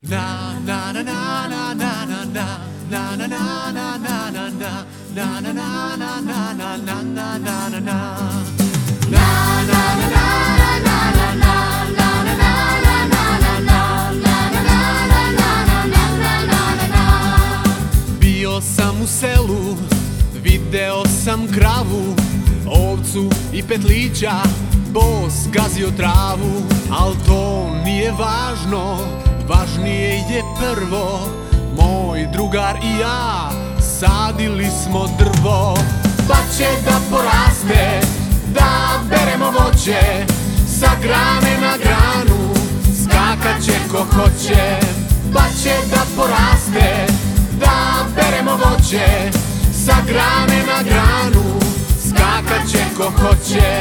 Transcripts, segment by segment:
Bio sam u selu, video sam kravu, ovcu i petlića, bos gazio travu. Al to nije važno, važnije je prvo, moj drugar i ja sadili smo drvo. Pa će da poraste, da beremo voće, sa grane na granu skakat će ko hoće. Pa će da poraste, da beremo voće, sa grane na granu skakat će ko hoće.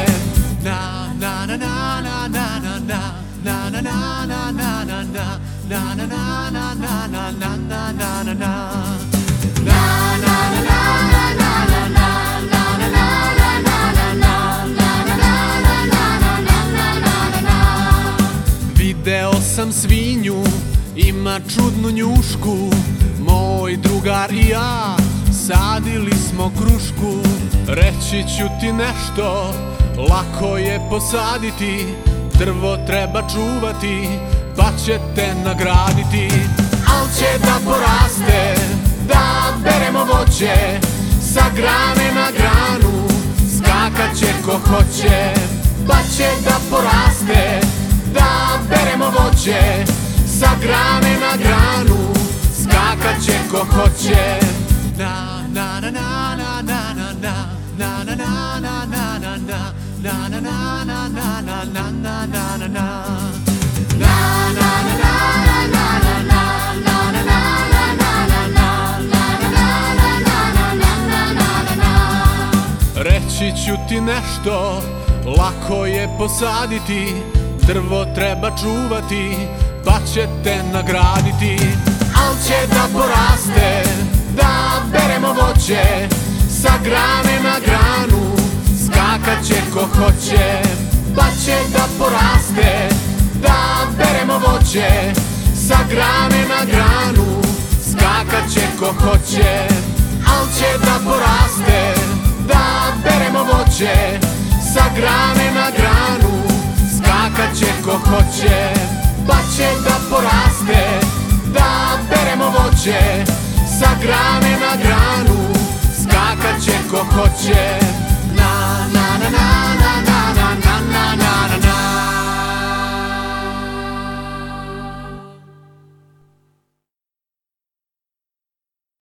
Video sam svinju, ima čudnu njušku, moj drugar i ja sadili smo krušku. Reći ću ti nešto, lako je posaditi, drvo treba čuvati, pa će te nagraditi. Al će da poraste, da beremo voće, sa grane na granu skakat će ko hoće. Pa će da poraste, da beremo voće, sa grane na granu skakat će ko hoće. Reći ću ti nešto, lako je posaditi, drvo treba čuvati, pa će te nagraditi. Al će da poraste, da beremo voće, sa grane na granu skakat će ko hoće. Pa će da poraste, da beremo voće, sa grane na granu skakat će ko hoće. Al će da poraste, da beremo voće, sa grane na granu skakat će ko hoće. Pa će da poraste, da beremo voće, sa grane na granu skakat će ko hoće. Na na na na na na na na na na.